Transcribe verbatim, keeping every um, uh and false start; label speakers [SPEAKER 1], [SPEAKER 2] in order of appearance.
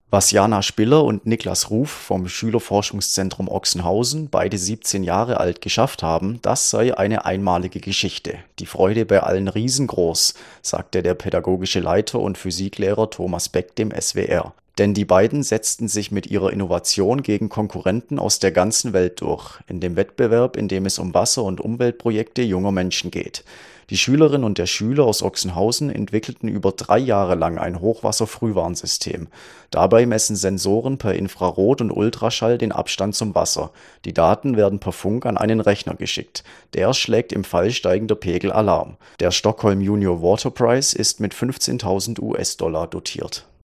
[SPEAKER 1] Was Jana Spiller und Niklas Ruf vom Schülerforschungszentrum Ochsenhausen, beide siebzehn Jahre alt, geschafft haben, das sei eine einmalige Geschichte. Die Freude bei allen riesengroß, sagte der pädagogische Leiter und Physiklehrer Thomas Beck dem S W R. Denn die beiden setzten sich mit ihrer Innovation gegen Konkurrenten aus der ganzen Welt durch, in dem Wettbewerb, in dem es um Wasser- und Umweltprojekte junger Menschen geht. Die Schülerin und der Schüler aus Ochsenhausen entwickelten über drei Jahre lang ein Hochwasserfrühwarnsystem. Dabei messen Sensoren per Infrarot und Ultraschall den Abstand zum Wasser. Die Daten werden per Funk an einen Rechner geschickt. Der schlägt im Fall steigender Pegel Alarm. Der Stockholm Junior Water Prize ist mit fünfzehntausend US-Dollar dotiert.